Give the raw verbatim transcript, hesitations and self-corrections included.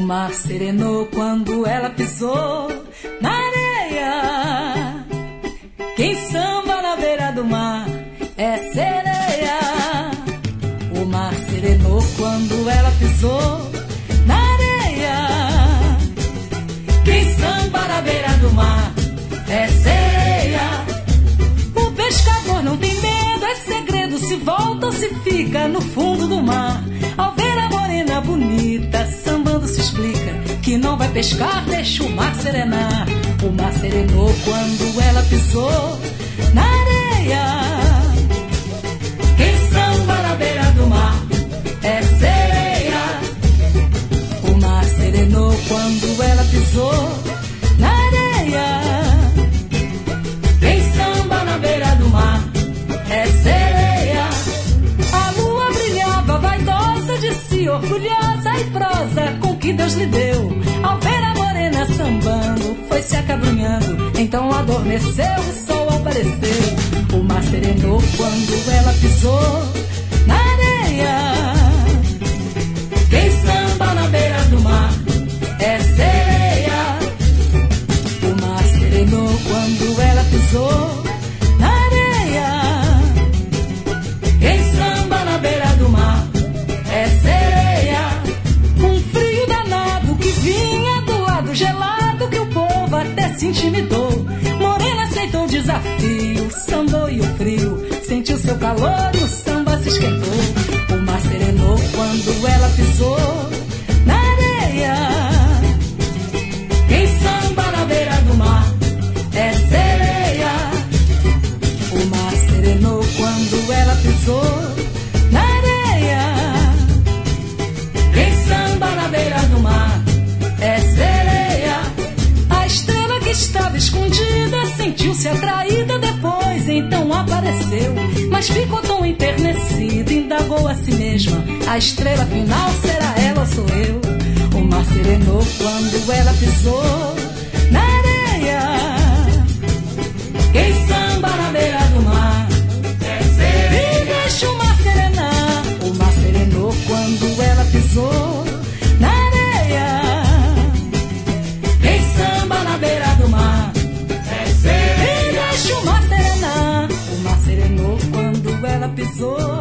mar serenou quando ela pisou na areia. Quem samba na beira do mar é sereia. O mar serenou quando ela pisou na areia. Quem samba na beira do mar é sereia. O pescador não tem medo, é segredo se volta ou se fica no fundo do mar. Ao ver a morena bonita sambando se explica que não vai pescar, deixa o mar serenar. O mar serenou quando ela pisou na areia. Quem samba na beira do mar é sereia. O mar serenou quando ela pisou na areia. Quem samba na beira do mar é sereia. A lua brilhava vaidosa de si, orgulhosa e prosa com que Deus lhe deu. Ao ver a morena sambando, foi se acabrunhando, então adormeceu, o sol apareceu. O mar serenou quando ela pisou na areia. Quem samba na beira do mar é sereia. O mar serenou quando ela pisou na areia. Quem samba na beira do mar é sereia. Um frio danado que vinha do lado gelado, que o povo até se intimidou. Morena aceitou o desafio, sambou e o frio sentiu seu calor e o samba se esquentou. O mar serenou quando ela pisou na areia. Quem samba na beira do mar é sereia. O mar serenou quando ela pisou na areia. Quem samba na beira do mar é sereia. A estrela que estava escondida sentiu-se atraída depois, então apareceu, mas ficou tão enternecida, indagou a si mesma: a estrela final será ela ou sou eu? O mar serenou quando ela pisou na areia. Quem samba na beira do mar é sereia. E deixa o mar serenar. O mar serenou quando ela pisou na areia. Quem samba na beira do mar é sereia. E deixa o mar serenar. O mar serenou quando ela pisou